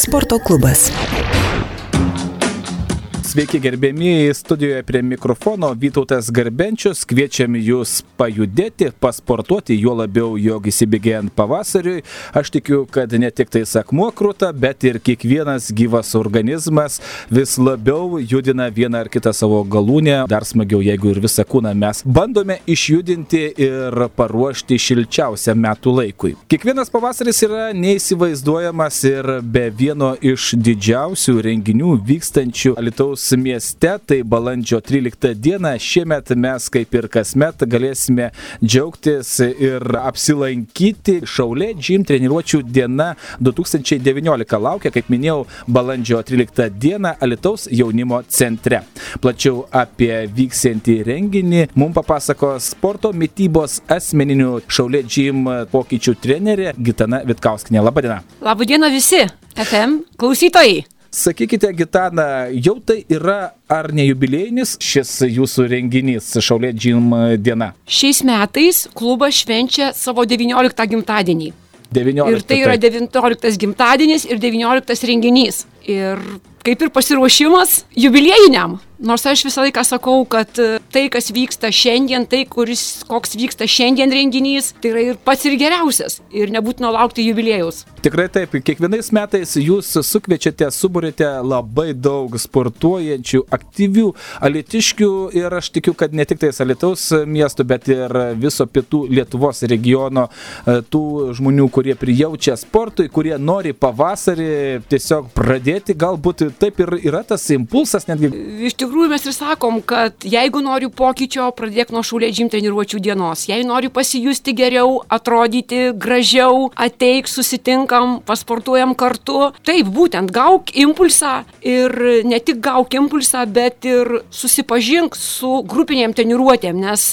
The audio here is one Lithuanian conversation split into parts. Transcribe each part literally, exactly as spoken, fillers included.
Sporto klubas. Sveiki gerbėmieji, studijoje prie mikrofono Vytautas Garbenčius, kviečiam jūs pajudėti, pasportuoti, juo labiau, jog įsibėgėjant pavasariui. Aš tikiu, kad ne tik tai akmuo kruta, bet ir kiekvienas gyvas organizmas vis labiau judina vieną ar kitą savo galūnę. Dar smagiau, jeigu ir visą kūną mes bandome išjudinti ir paruošti šilčiausiam metų laikui. Kiekvienas pavasaris yra neįsivaizduojamas ir be vieno iš didžiausių renginių vykstančių Alytaus mieste, tai balandžio tryliktą dieną. Šiemet mes, kaip ir kasmet, galėsime džiaugtis ir apsilankyti Šaulė Gym treniruočių diena du tūkstančiai devyniolika laukia, kaip minėjau, balandžio tryliktą dieną Alytaus jaunimo centre. Plačiau apie vyksiantį renginį mums papasakos sporto mitybos asmeninių Šaulė Gym pokyčių trenerė Gitana Vitkauskinė. Labadiena. Labadiena visi F M klausytojai. Sakykite, Gitana, jau tai yra ar ne jubiliejinis šis jūsų renginys Šaulė Gym diena? Šiais metais klubas švenčia savo devynioliktą gimtadienį. devynioliktą. Ir tai yra devynioliktas gimtadienis ir devynioliktas renginys. Ir kaip ir pasiruošimas jubiliejiniam. Nors aš visą laiką sakau, kad tai, kas vyksta šiandien, tai, kuris, koks vyksta šiandien renginys, tai yra ir pats ir geriausias. Ir nebūtina laukti jubiliejaus. Tikrai taip, kiekvienais metais jūs sukviečiate, suburite labai daug sportuojančių, aktyvių alytiškių ir aš tikiu, kad ne tik tais Alytaus miestų, bet ir viso pietų Lietuvos regiono tų žmonių, kurie prijaučia sportui, kurie nori pavasarį tiesiog pradėti, galbūt taip ir yra tas impulsas netgi. Iš tikrųjų mes ir sakom, kad jeigu nori pokyčio, pradėk nuo Šaulė Gym treniruočių dienos. Jei nori pasijusti geriau, atrodyti gražiau, ateik, susitinkam, pasportuojam kartu. Taip, būtent gauk impulsą ir ne tik gauk impulsą, bet ir susipažink su grupinėm treniruotėm, nes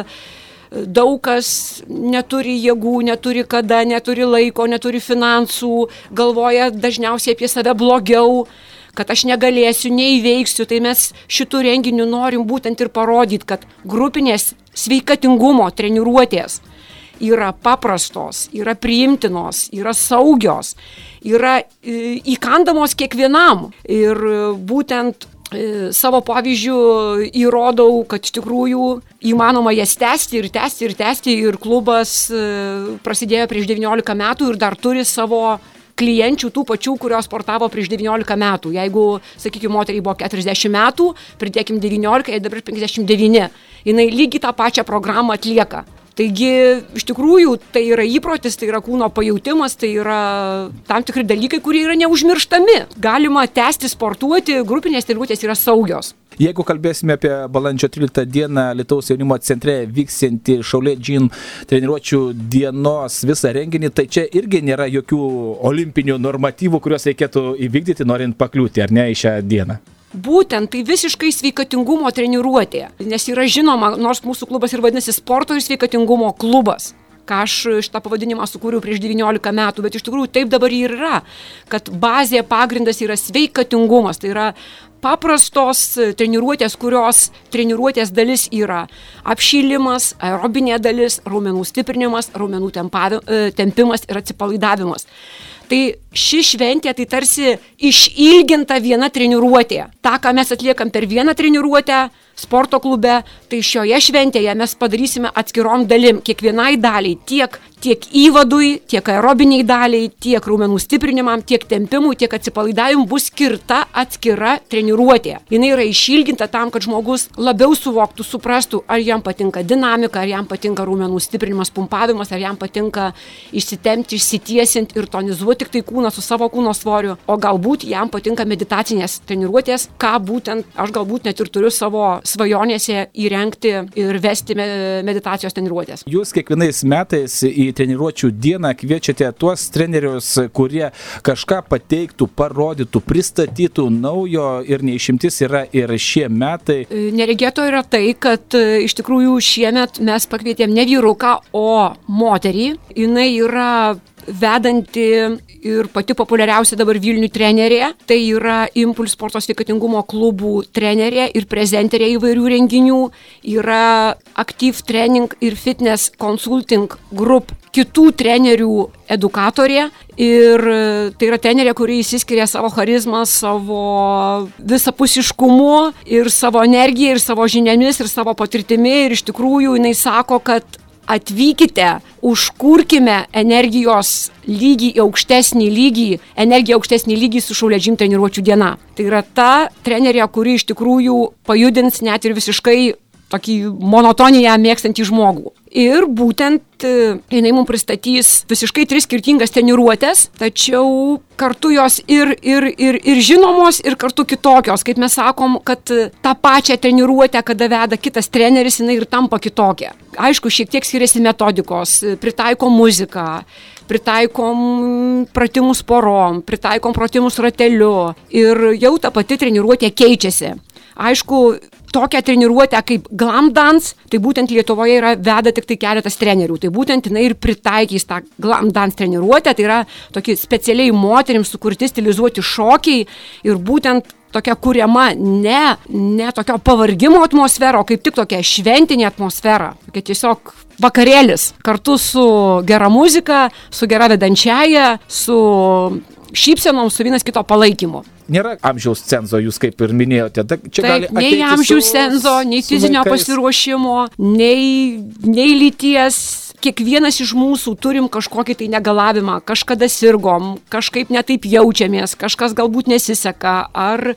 daug kas neturi jėgų, neturi kada, neturi laiko, neturi finansų, galvoja dažniausiai apie save blogiau, kad aš negalėsiu, neįveiksiu. Tai mes šitų renginių norim būtent ir parodyti, kad grupinės sveikatingumo treniruotės yra paprastos, yra priimtinos, yra saugios, yra įkandamos kiekvienam. Ir būtent savo pavyzdžių įrodau, kad iš tikrųjų įmanoma jas tęsti ir tęsti ir tęsti. Ir klubas prasidėjo prieš devyniolika metų ir dar turi savo klienčių tų pačių, kurios sportavo prieš devyniolika metų. Jeigu, sakykime, moteriai buvo keturiasdešimt metų, pridėkim devyniolika, jai dabar penkiasdešimt devyni. Jinai lygiai tą pačią programą atlieka. Taigi, iš tikrųjų, tai yra įprotis, tai yra kūno pajautimas, tai yra tam tikri dalykai, kurie yra neužmirštami. Galima tęsti sportuoti, grupinės treniruotės yra saugios. Jeigu kalbėsime apie balandžio tryliktą dieną Alytaus jaunimo centre vyksiantį Šaulė Gym treniruočių dienos visą renginį, tai čia irgi nėra jokių olimpinių normatyvų, kuriuos reikėtų įvykdyti, norint pakliūti, ar ne, į šią dieną? Būtent tai visiškai sveikatingumo treniruotė, nes yra žinoma, nors mūsų klubas ir vadinasi sporto ir sveikatingumo klubas, ką aš šitą pavadinimą sukūriau prieš devyniolika metų, bet iš tikrųjų taip dabar ir yra, kad bazė pagrindas yra sveikatingumas, tai yra paprastos treniruotės, kurios treniruotės dalis yra apšilimas, aerobinė dalis, raumenų stiprinimas, raumenų tempimas ir atsipalaidavimas. Tai ši šventė tai tarsi išilginta viena treniruotė. Ta, ką mes atliekam per vieną treniruotę sporto klube, tai šioje šventėje mes padarysime atskirom dalim. Kiekvienai daliai, tiek, tiek įvadui, tiek aerobiniai daliai, tiek raumenų stiprinimam, tiek tempimui, tiek atsipalaidavimui bus skirta atskira treniruotė. Jis yra išilginta tam, kad žmogus labiau suvoktų, suprastų, ar jam patinka dinamika, ar jam patinka raumenų stiprinimas, pumpavimas, ar jam patinka išsitempti, išsitiesinti ir tonizuoti tik tai kūną su savo kūno svoriu, o galbūt jam patinka meditacinės treniruotės, ką būtent aš galbūt net ir turiu savo svajonėse įrengti ir vesti meditacijos treniruotės. Jūs kiekvienais metais į treniruočių dieną kviečiate tuos trenerius, kurie kažką pateiktų, parodytų, pristatytų naujo ir neišimtis yra ir šie metai. Neregėto yra tai, kad iš tikrųjų šiemet mes pakvietėm ne vyruką, o moterį. Jinai yra vedanti ir pati populiariausia dabar Vilniuje trenerė. Tai yra Impuls sporto sveikatingumo klubų trenerė ir prezenterė įvairių renginių. Yra Active Training ir Fitness Consulting Group kitų trenerių edukatorė. Ir tai yra trenerė, kuri įsiskiria savo charizmą, savo visapusiškumu ir savo energiją, ir savo žiniomis, ir savo patirtimi. Ir iš tikrųjų jinai sako, kad atvykite, užkurkime energijos lygį į aukštesnį lygį, energiją aukštesnį lygį su Šiaulių Gym treniruočių diena. Tai yra ta trenerė, kuri iš tikrųjų pajudins net ir visiškai tokį monotoniją mėgstantį žmogų. Ir būtent jinai mums pristatys visiškai tris skirtingas treniruotės, tačiau kartu jos ir, ir, ir, ir žinomos, ir kartu kitokios. Kaip mes sakom, kad tą pačią treniruotę, kada veda kitas treneris, jinai ir tampa kitokia. Aišku, šiek tiek skiriasi metodikos, pritaikom muziką, pritaikom pratimus porom, pritaikom pratimus rateliu ir jau ta pati treniruotė keičiasi. Aišku, tokią treniruotę kaip Glam Dance, tai būtent Lietuvoje yra veda tik tai keletas trenerių. Tai būtent jinai ir pritaikys tą Glam Dance treniruotę, tai yra tokie specialiai moterims sukurti stilizuoti šokiai ir būtent tokia kuriama ne, ne tokio pavargimo atmosfera, o kaip tik tokia šventinė atmosfera. Tokia tiesiog vakarėlis kartu su gera muzika, su gera vedančiaja, su šypsenom, su vienas kito palaikymu. Nėra amžiaus cenzo, jūs kaip ir minėjote. Čia Taip, nei amžiaus cenzo, nei fizinio pasiruošimo, nei, nei lyties. Kiekvienas iš mūsų turim kažkokį tai negalavimą, kažkada sirgom, kažkaip netaip jaučiamės, kažkas galbūt nesiseka, ar,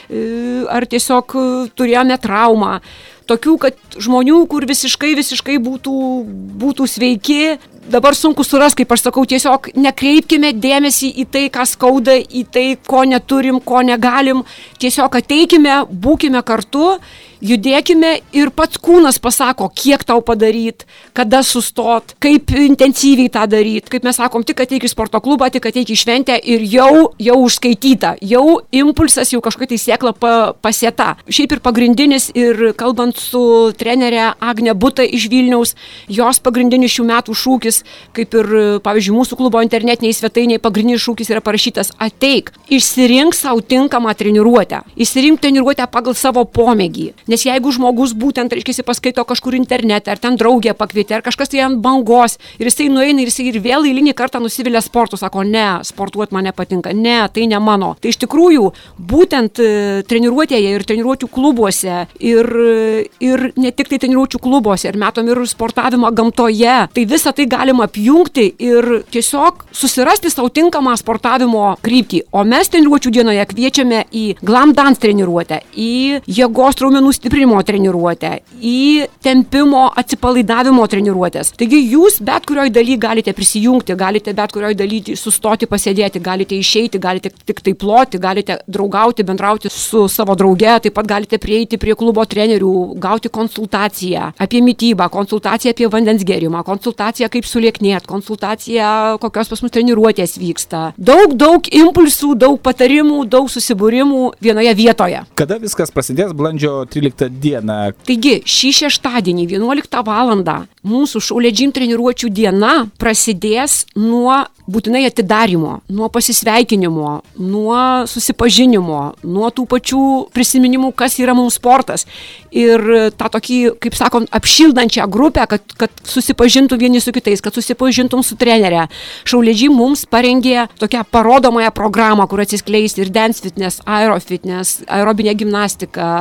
ar tiesiog turėjome traumą. Tokių, kad žmonių, kur visiškai, visiškai būtų, būtų sveiki, dabar sunku suras, kaip aš sakau, tiesiog nekreipkime dėmesį į tai, ką skauda, į tai, ko neturim, ko negalim. Tiesiog ateikime, būkime kartu, judėkime ir pats kūnas pasako, kiek tau padaryt, kada sustot, kaip intensyviai tą daryt. Kaip mes sakom, tik ateik į sporto klubą, tik ateik į šventę ir jau, jau užskaityta, jau impulsas, jau kažkokia tai sėkla pa, pasėta. Šiaip ir pagrindinis, ir kalbant su trenerė Agne Buta iš Vilniaus, jos pagrindinis šių metų šūkis, kaip ir, pavyzdžiui, mūsų klubo internetiniai svetainiai, pagrindinis šūkis yra parašytas: ateik, išsirink savo tinkamą treniruotę, išsirink treniruotę pagal savo pomėgį. Nes jeigu žmogus būtent, reiškia, paskaito kažkur internete, ar ten draugė pakvietė, ar kažkas tai ant bangos, ir jisai nueina ir jisai ir vėl eilinį kartą nusivilia sportu, sako, ne, sportuot man nepatinka, ne, tai ne mano. Tai iš tikrųjų, būtent treniruotėje ir treniruočių klubuose, ir, ir ne tik tai treniruočių klubuose, ir metom ir sportavimą gamtoje, tai visą tai galima apjungti ir tiesiog susirasti savo tinkamą sportavimo kryptį. O mes treniruočių dienoje kviečiame į Glam Dance treniruotę, į jėgos raumenų stiprinimo treniruotę, į tempimo atsipalaidavimo treniruotės. Taigi jūs bet kurioj daly galite prisijungti, galite bet kurioj daly sustoti, pasėdėti, galite išeiti, galite tik tai ploti, galite draugauti, bendrauti su savo drauge, taip pat galite prieiti prie klubo trenerių, gauti konsultaciją apie mitybą, konsultaciją apie vandens gėrimą, konsultaciją kaip sulieknėt, konsultaciją kokios pas mus treniruotės vyksta. Daug, daug impulsų, daug patarimų, daug susibūrimų vienoje vietoje. Kada viskas prasidės? Balandžio tryliktą dieną. Taigi, šį šeštadienį vienuoliktą valandą mūsų Šiaulių Gym treniruočių diena prasidės nuo būtinai atidarymo, nuo pasisveikinimo, nuo susipažinimo, nuo tų pačių prisiminimų, kas yra mums sportas. Ir tą tokį, kaip sakom, apšildančią grupę, kad, kad susipažintų vieni su kitais, kad susipažintum su trenerė. Šiaulių Gym mums parengė tokią parodomąją programą, kur atsiskleis ir dance fitness, aerofitness, aerobinė gimnastika,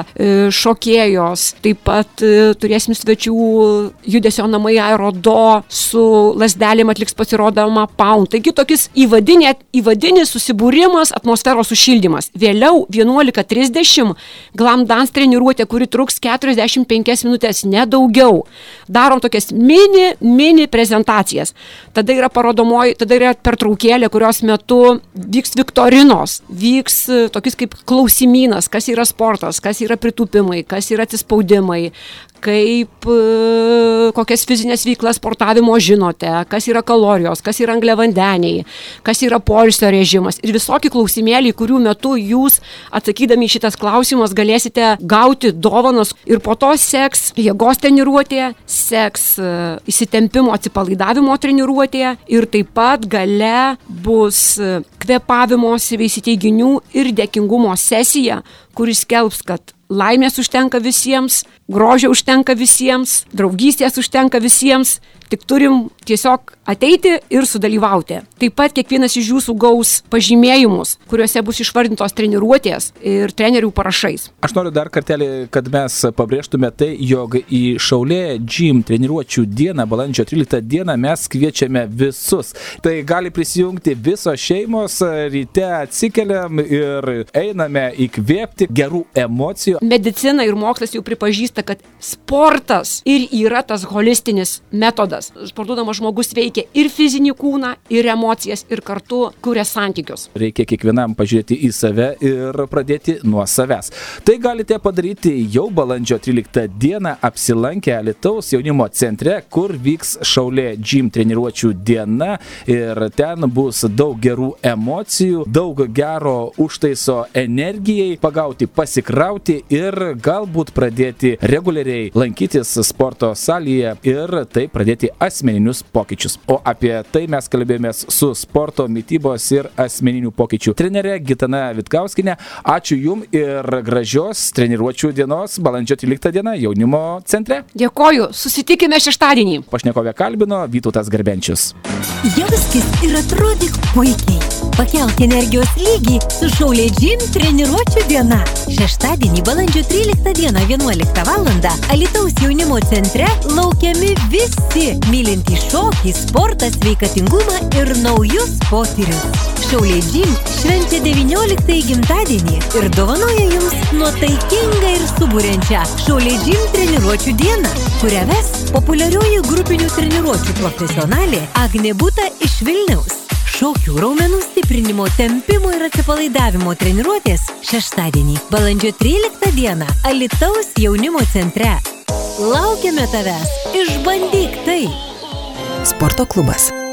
šokėjos. Taip pat turėsim svečių judesio namai Aerodo, su lasdelėm atliks pasirodymą Pound. Taigi tokis įvadinė, įvadinis susibūrimas, atmosferos sušildymas. Vėliau vienuolika trisdešimt Glam Dance treniruotė, kuri truks keturiasdešimt penkias minutės, ne daugiau. Darom tokias mini, mini prezentacijas. Tada yra parodomoji, tada yra pertraukėlė, kurios metu vyks viktorinos, vyks tokis kaip klausimynas, kas yra sportas, kas yra pritūpimai, kas yra atsispaudimai, kaip e, kokias fizinės veiklas sportavimo žinote, kas yra kalorijos, kas yra angliavandeniai, kas yra poilsio režimas ir visokie klausimėliai, kurių metu jūs atsakydami į šitas klausimas galėsite gauti dovanas ir po to seks jėgos treniruotė, seks e, įsitempimo atsipalaidavimo treniruotė ir taip pat gale bus kvėpavimo, įveisyti teiginių ir dėkingumo sesija, kuris skelbs, kad laimės užtenka visiems, grožio užtenka visiems, draugystės užtenka visiems, tik turim tiesiog ateiti ir sudalyvauti. Taip pat kiekvienas iš jūsų gaus pažymėjimus, kuriuose bus išvardintos treniruotės ir trenerių parašais. Aš noriu dar kartelį, kad mes pabrėžtume tai, jog į Šaulė Gym treniruočių dieną, balandžio tryliktą dieną, mes kviečiame visus. Tai gali prisijungti visos šeimos, ryte atsikeliam ir einame įkvėpti gerų emocijų. Medicina ir mokslas jau pripažįsta, kad sportas ir yra tas holistinis metodas. Sportuodamas žmogus veikia ir fizinį kūną, ir emocijas, ir kartu kuria santykius. Reikia kiekvienam pažiūrėti į save ir pradėti nuo savęs. Tai galite padaryti jau balandžio tryliktą dieną apsilankę Alytaus jaunimo centre, kur vyks Šaulė Gym treniruočių diena ir ten bus daug gerų emocijų, daug gero užtaiso energijai, pagauti, pasikrauti ir galbūt pradėti reguliariai lankytis sporto salėje ir taip pradėti asmeninius pokyčius. O apie tai mes kalbėjomės su sporto, mitybos ir asmeninių pokyčių trenerė Gitana Vitkauskienė. Ačiū Jum ir gražios treniruočių dienos balandžio tryliktą dieną jaunimo centre. Dėkoju, susitikime šeštadienį. Pašnekovę kalbino Vytautas Garbenčius. Jauskis ir atrodyk puikiai. Pakelk energijos lygį su Šaulė Gym treniruočių diena. Šeštadienį balandžio tryliktą dieną vienuoliktą valandą Alytaus jaunimo centre laukiami visi mylintys šokį, sportą, sveikatingumą ir naujus potyrius. Šaulė Gym švenčia devynioliktąjį gimtadienį ir dovanoja Jums nuotaikingą ir suburiančią Šaulė Gym treniruočių dieną, kurią ves populiarioji grupinių treniruočių profesionalė Agnė Buta iš Vilniaus. Šokių, raumenų stiprinimo, tempimo ir atsipalaidavimo treniruotės šeštadienį, balandžio tryliktą dieną Alytaus jaunimo centre. Laukiame tavęs. Išbandyk tai. Sporto klubas.